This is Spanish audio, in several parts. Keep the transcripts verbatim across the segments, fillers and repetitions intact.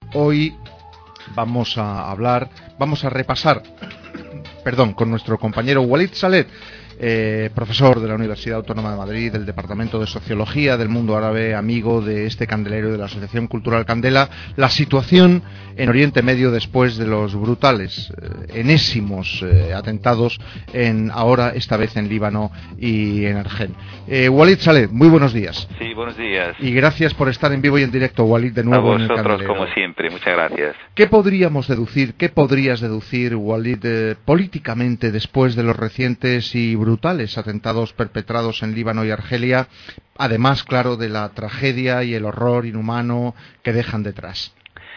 Hoy vamos a hablar, vamos a repasar, perdón, con nuestro compañero Walid Salet, eh, profesor de la Universidad Autónoma de Madrid, del Departamento de Sociología del Mundo Árabe, amigo de este candelero de la Asociación Cultural Candela, la situación en Oriente Medio después de los brutales, eh, enésimos eh, atentados en ahora, esta vez en Líbano y en Argel. Eh, Walid Salet, muy buenos días. Sí, buenos días. Y gracias por estar en vivo y en directo, Walid, de nuevo en el candelero. A vosotros, como siempre, muchas gracias. ¿Qué podríamos deducir, qué podrías deducir, Walid, eh, políticamente después de los recientes y brutales atentados perpetrados en Líbano y Argelia, además, claro, de la tragedia y el horror inhumano que dejan detrás?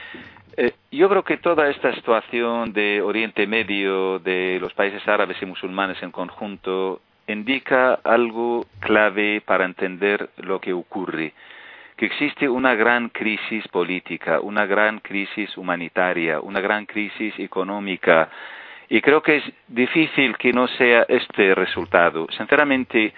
Eh, yo creo que toda esta situación de Oriente Medio, de los países árabes y musulmanes en conjunto, indica algo clave para entender lo que ocurre, que existe una gran crisis política, una gran crisis humanitaria, una gran crisis económica, y creo que es difícil que no sea este resultado. Sinceramente,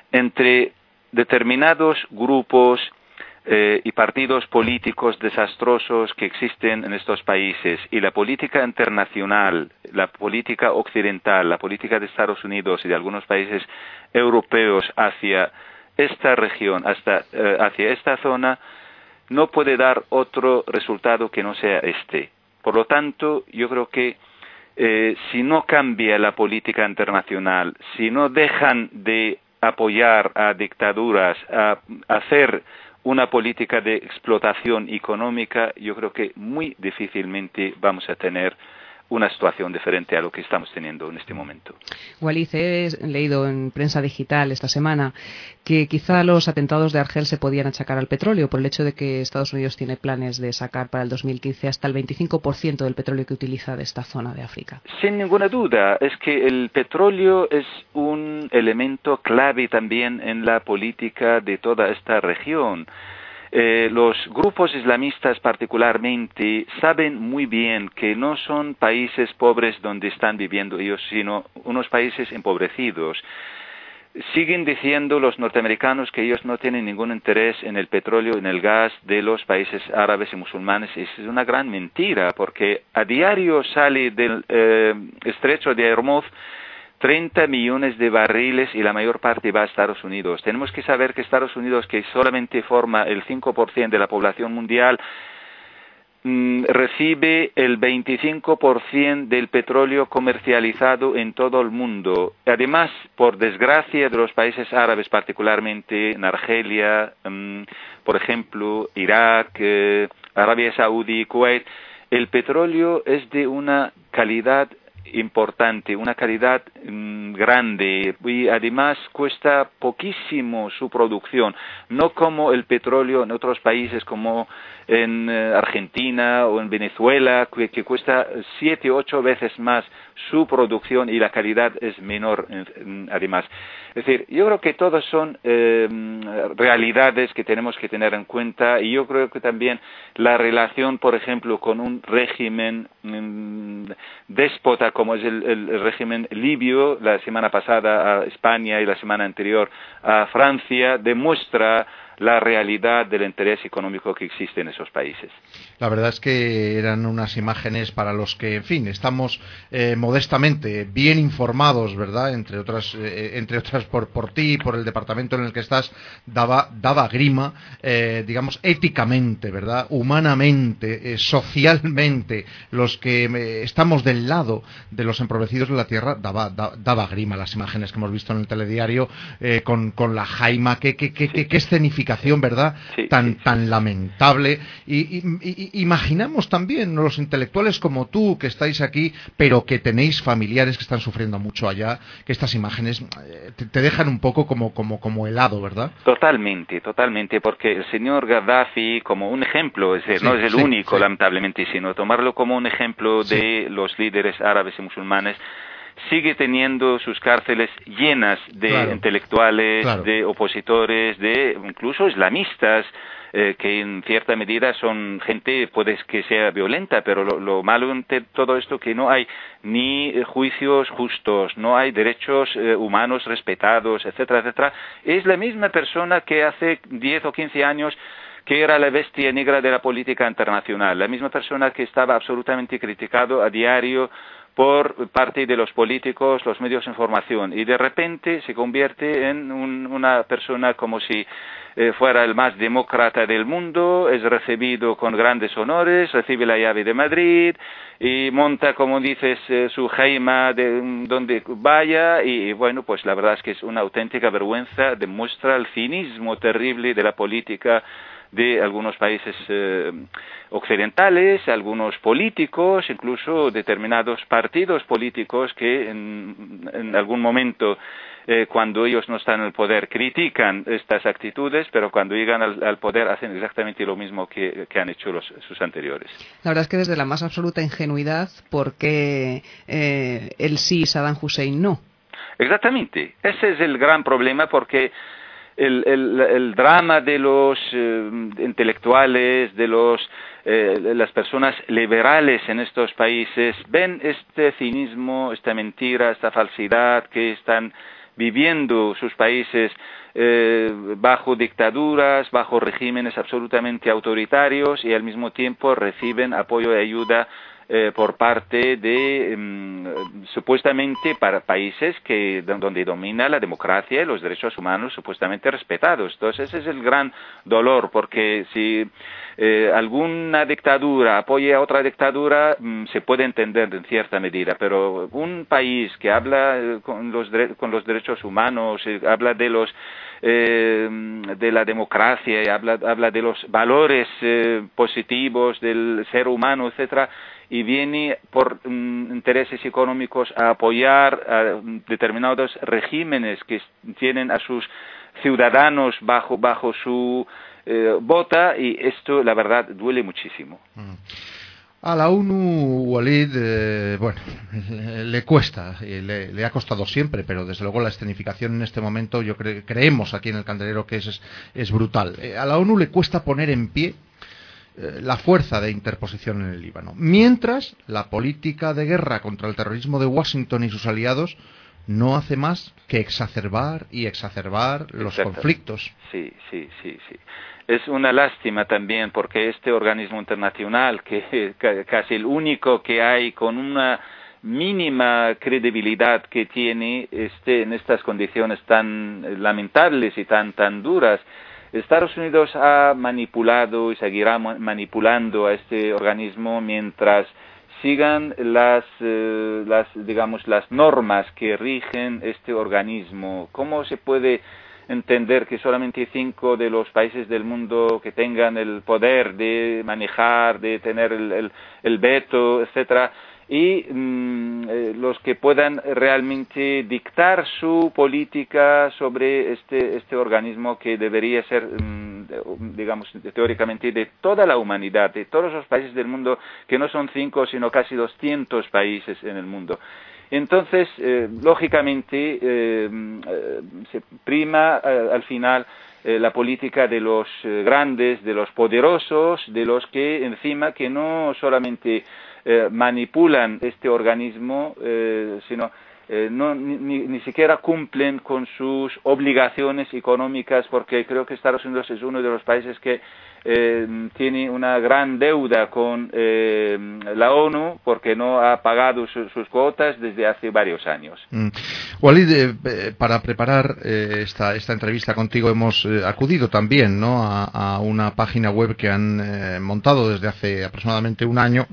entre determinados grupos eh, y partidos políticos desastrosos que existen en estos países y la política internacional, la política occidental, la política de Estados Unidos y de algunos países europeos hacia esta región, hasta, eh, hacia esta zona, no puede dar otro resultado que no sea este. Por lo tanto, yo creo que eh, si no cambia la política internacional, si no dejan de apoyar a dictaduras, a, a hacer una política de explotación económica, yo creo que muy difícilmente vamos a tener una situación diferente a lo que estamos teniendo en este momento. Walid, he leído en prensa digital esta semana que quizá los atentados de Argel se podían achacar al petróleo por el hecho de que Estados Unidos tiene planes de sacar para el dos mil quince hasta el veinticinco por ciento del petróleo que utiliza de esta zona de África. Sin ninguna duda, es que el petróleo es un elemento clave también en la política de toda esta región. Eh, los grupos islamistas particularmente saben muy bien que no son países pobres donde están viviendo ellos, sino unos países empobrecidos. Siguen diciendo los norteamericanos que ellos no tienen ningún interés en el petróleo, en el gas de los países árabes y musulmanes. Es una gran mentira, porque a diario sale del eh, estrecho de Hormuz treinta millones de barriles y la mayor parte va a Estados Unidos. Tenemos que saber que Estados Unidos, que solamente forma el cinco por ciento de la población mundial, mmm, recibe el veinticinco por ciento del petróleo comercializado en todo el mundo. Además, por desgracia de los países árabes, particularmente en Argelia, mmm, por ejemplo, Irak, eh, Arabia Saudí, Kuwait, el petróleo es de una calidad importante, una calidad mmm, grande, y además cuesta poquísimo su producción, no como el petróleo en otros países como en eh, Argentina o en Venezuela, que, que cuesta siete o ocho veces más su producción y la calidad es menor eh, además. Es decir, yo creo que todas son eh, realidades que tenemos que tener en cuenta, y yo creo que también la relación, por ejemplo, con un régimen mmm, déspota como es el, el, el régimen libio, la semana pasada a España y la semana anterior a Francia, demuestra la realidad del interés económico que existe en esos países. La verdad es que eran unas imágenes para los que, en fin, estamos eh, modestamente bien informados, ¿verdad? Entre otras, eh, entre otras por, por ti, por el departamento en el que estás, daba, daba grima, eh, digamos, éticamente, ¿verdad? Humanamente, eh, socialmente, los que eh, estamos del lado de los empobrecidos de la tierra, daba, da, daba grima las imágenes que hemos visto en el telediario eh, con, con la Jaima, que, que, que, que, que escenificación, ¿verdad? Sí, tan, sí. tan lamentable. Y, y, y imaginamos también los intelectuales como tú que estáis aquí, pero que tenéis familiares que están sufriendo mucho allá, que estas imágenes eh, te, te dejan un poco como, como, como helado, ¿verdad? Totalmente, totalmente, porque el señor Gaddafi, como un ejemplo, es decir, sí, no es el sí, único, sí. lamentablemente, sino tomarlo como un ejemplo Sí. de los líderes árabes y musulmanes, sigue teniendo sus cárceles llenas de Claro. intelectuales, Claro. de opositores, de incluso islamistas, eh, que en cierta medida son gente, puede que sea violenta, pero lo, lo malo en todo esto es que no hay ni eh, juicios justos, no hay derechos eh, humanos respetados, etcétera, etcétera. Es la misma persona que hace diez o quince años que era la bestia negra de la política internacional, la misma persona que estaba absolutamente criticado a diario por parte de los políticos, los medios de información, y de repente se convierte en un, una persona como si eh, fuera el más demócrata del mundo, es recibido con grandes honores, recibe la llave de Madrid y monta, como dices, eh, su jaima de donde vaya, y, y bueno, pues la verdad es que es una auténtica vergüenza, demuestra el cinismo terrible de la política de algunos países eh, occidentales, algunos políticos, incluso determinados partidos políticos que en, en algún momento, eh, cuando ellos no están en el poder, critican estas actitudes, pero cuando llegan al, al poder hacen exactamente lo mismo que, que han hecho los, sus anteriores. La verdad es que desde la más absoluta ingenuidad, porque eh, el sí, Saddam Hussein no. Exactamente, ese es el gran problema, porque El, el, el drama de los eh, intelectuales, de los eh, de las personas liberales en estos países, ven este cinismo, esta mentira, esta falsedad que están viviendo sus países eh, bajo dictaduras, bajo regímenes absolutamente autoritarios, y al mismo tiempo reciben apoyo y ayuda Eh, por parte de um, supuestamente para países que donde domina la democracia y los derechos humanos supuestamente respetados. Entonces ese es el gran dolor, porque si eh, alguna dictadura apoya a otra dictadura um, se puede entender en cierta medida, pero un país que habla eh, con los con los derechos humanos, eh, habla de los eh, de la democracia y habla habla de los valores eh, positivos del ser humano, etcétera, y viene por um, intereses económicos a apoyar a determinados regímenes que tienen a sus ciudadanos bajo bajo su eh, bota, y esto la verdad duele muchísimo. Mm. A la ONU, Walid, eh, bueno, le cuesta, le, le ha costado siempre, pero desde luego la escenificación en este momento, yo cre creemos aquí en el Candelero que es, es brutal. Eh, a la ONU le cuesta poner en pie la fuerza de interposición en el Líbano, mientras la política de guerra contra el terrorismo de Washington y sus aliados no hace más que exacerbar y exacerbar los Exacto. conflictos. Sí, sí, sí, sí. Es una lástima también, porque este organismo internacional, que es casi el único que hay con una mínima credibilidad que tiene, este, en estas condiciones tan lamentables y tan tan duras, Estados Unidos ha manipulado y seguirá manipulando a este organismo mientras sigan las, eh, las, digamos, las normas que rigen este organismo. ¿Cómo se puede entender que solamente cinco de los países del mundo que tengan el poder de manejar, de tener el, el, el veto, etcétera, y mm, eh, los que puedan realmente dictar su política sobre este este organismo que debería ser, mm, digamos, teóricamente de toda la humanidad, de todos los países del mundo, que no son cinco sino casi doscientos países en el mundo? Entonces, eh, lógicamente, eh, eh, se prima eh, al final eh, la política de los eh, grandes, de los poderosos, de los que encima que no solamente Eh, manipulan este organismo, eh, sino eh, no, ni, ni siquiera cumplen con sus obligaciones económicas, porque creo que Estados Unidos es uno de los países que eh, tiene una gran deuda con eh, la ONU, porque no ha pagado su, sus cuotas desde hace varios años. Mm. Walid, eh, para preparar eh, esta, esta entrevista contigo hemos eh, acudido también, ¿no?, a, a una página web que han eh, montado desde hace aproximadamente un año.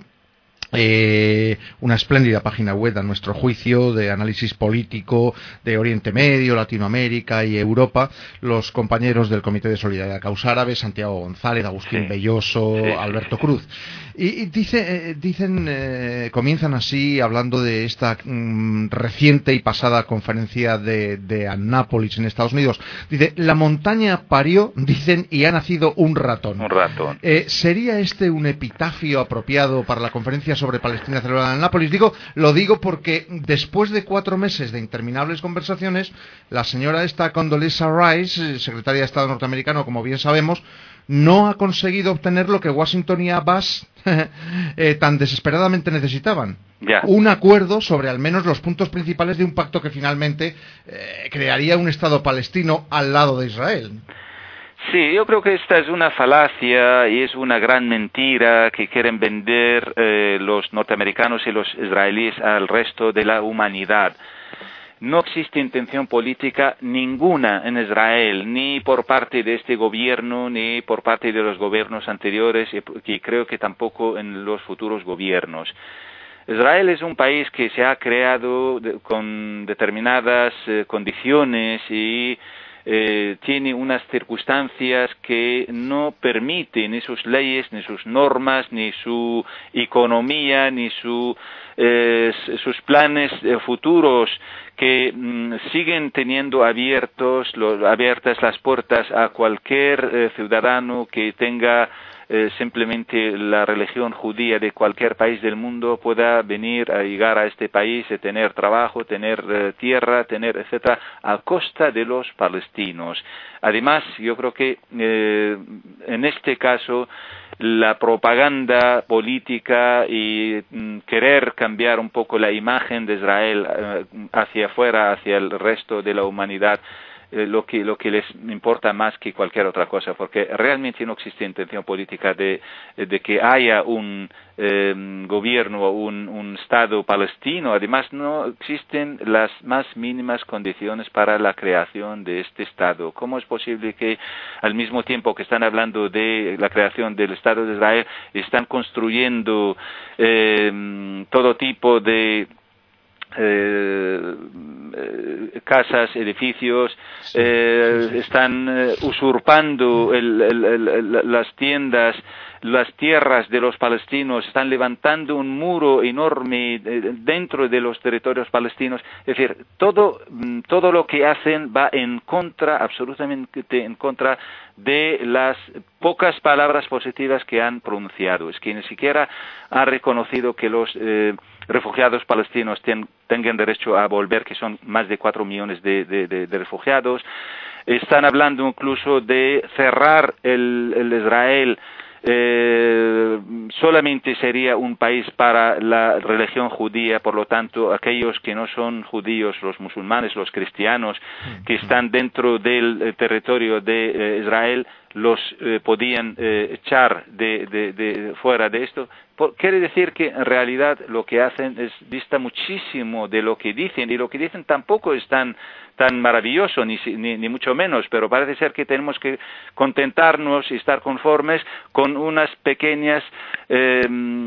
Eh, una espléndida página web, a nuestro juicio, de análisis político de Oriente Medio, Latinoamérica y Europa, los compañeros del Comité de Solidaridad Causa Árabe, Santiago González, Agustín sí. Belloso, sí, Alberto sí, Cruz. Y, y dice, eh, dicen, eh, comienzan así hablando de esta mm, reciente y pasada conferencia de, de Annápolis en Estados Unidos. Dice, la montaña parió, dicen, y ha nacido un ratón. Un ratón. Eh, ¿Sería este un epitafio apropiado para la conferencia sobre Palestina celebrada en Nápoles? Digo, lo digo porque después de cuatro meses de interminables conversaciones, la señora esta Condoleezza Rice, secretaria de Estado norteamericano, como bien sabemos, no ha conseguido obtener lo que Washington y Abbas eh, tan desesperadamente necesitaban. Ya. Un acuerdo sobre al menos los puntos principales de un pacto que finalmente eh, crearía un Estado palestino al lado de Israel. Sí, yo creo que esta es una falacia y es una gran mentira que quieren vender eh, los norteamericanos y los israelíes al resto de la humanidad. No existe intención política ninguna en Israel, ni por parte de este gobierno, ni por parte de los gobiernos anteriores, y creo que tampoco en los futuros gobiernos. Israel es un país que se ha creado de, con determinadas eh, condiciones y eh, tiene unas circunstancias que no permiten ni sus leyes, ni sus normas, ni su economía, ni su, eh, sus planes eh, futuros que mmm, siguen teniendo abiertos, lo, abiertas las puertas a cualquier eh, ciudadano que tenga eh, simplemente la religión judía de cualquier país del mundo pueda venir a llegar a este país, y tener trabajo, tener eh, tierra, tener etcétera, a costa de los palestinos. Además, yo creo que eh, en este caso la propaganda política y mm, querer cambiar un poco la imagen de Israel eh, hacia afuera, hacia el resto de la humanidad, eh, lo que lo que les importa más que cualquier otra cosa, porque realmente no existe intención política de, de que haya un eh, gobierno o un, un Estado palestino. Además, no existen las más mínimas condiciones para la creación de este Estado. ¿Cómo es posible que al mismo tiempo que están hablando de la creación del Estado de Israel, están construyendo eh, todo tipo de Eh, eh, casas, edificios, sí, eh, sí, sí, están eh, usurpando el, el, el, el, las tiendas, las tierras de los palestinos, están levantando un muro enorme dentro de los territorios palestinos? Es decir, todo, todo lo que hacen va en contra, absolutamente en contra de las pocas palabras positivas que han pronunciado. Es que ni siquiera han reconocido que los eh, refugiados palestinos ten, tengan derecho a volver, que son más de cuatro millones de, de, de, de refugiados. Están hablando incluso de cerrar el, el Israel. Eh, solamente sería un país para la religión judía, por lo tanto aquellos que no son judíos, los musulmanes, los cristianos que están dentro del eh, territorio de eh, Israel, los eh, podían eh, echar de, de, de fuera de esto. Por, quiere decir que en realidad lo que hacen es dista muchísimo de lo que dicen, y lo que dicen tampoco es tan, tan maravilloso, ni, ni, ni mucho menos, pero parece ser que tenemos que contentarnos y estar conformes con unas pequeñas eh,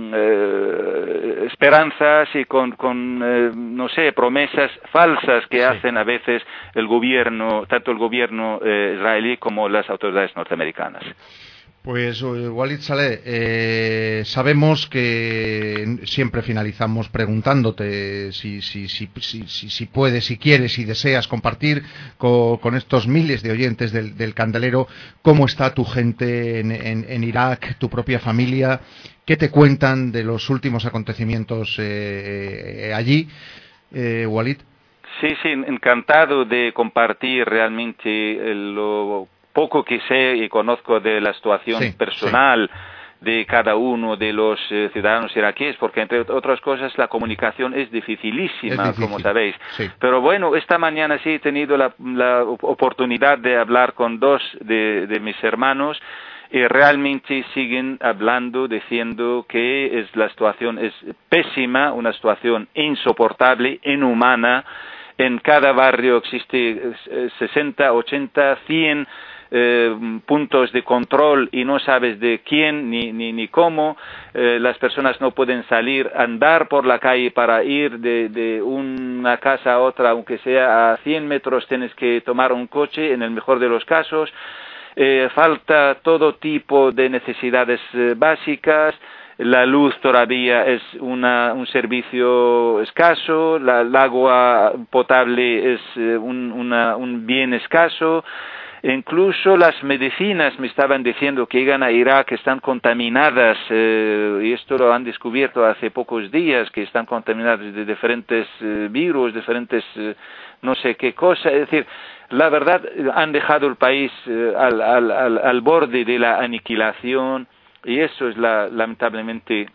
eh, esperanzas y con, con eh, no sé, promesas falsas que sí. hacen a veces el gobierno, tanto el gobierno eh, israelí como las autoridades norteamericanas. Pues Walid Saleh, eh, sabemos que siempre finalizamos preguntándote si, si, si, si, si, si puedes, si quieres, si deseas compartir con, con estos miles de oyentes del, del Candelero cómo está tu gente en, en, en Irak, tu propia familia, qué te cuentan de los últimos acontecimientos eh, eh, allí, eh, Walid. Sí, sí, encantado de compartir realmente lo poco que sé y conozco de la situación sí, personal sí. de cada uno de los eh, ciudadanos iraquíes, porque entre otras cosas la comunicación es dificilísima, es difícil, como sabéis. Sí. Pero bueno, esta mañana sí he tenido la, la oportunidad de hablar con dos de, de mis hermanos, y realmente siguen hablando, diciendo que es, la situación es pésima, una situación insoportable, inhumana. En cada barrio existe sesenta, ochenta, cien Eh, puntos de control y no sabes de quién ni, ni, ni cómo. Eh, las personas no pueden salir, andar por la calle para ir de, de una casa a otra, aunque sea a cien metros tienes que tomar un coche, en el mejor de los casos. Eh, falta todo tipo de necesidades eh, básicas. La luz todavía es una, un servicio escaso, la, el agua potable es eh, un, una, un bien escaso. Incluso las medicinas me estaban diciendo que llegan a Irak están contaminadas, eh, y esto lo han descubierto hace pocos días, que están contaminadas de diferentes eh, virus, diferentes eh, no sé qué cosa. Es decir, la verdad, han dejado el país eh, al, al, al, al borde de la aniquilación, y eso es la, lamentablemente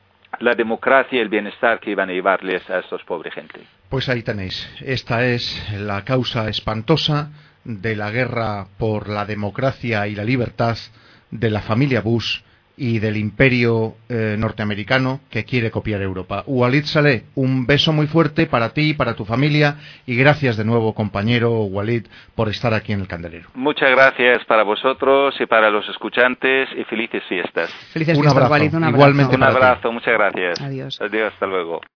la democracia y el bienestar que iban a llevarles a estos pobres gente. Pues ahí tenéis. Esta es la causa espantosa de la guerra por la democracia y la libertad de la familia Bush y del imperio eh, norteamericano que quiere copiar Europa. Walid Saleh, un beso muy fuerte para ti, para tu familia, y gracias de nuevo, compañero Walid, por estar aquí en El Candelero. Muchas gracias para vosotros y para los escuchantes, y felices fiestas. Felices un fiestas, abrazo, Walid, un abrazo. igualmente Un para abrazo, ti. muchas gracias. Adiós. Adiós, hasta luego.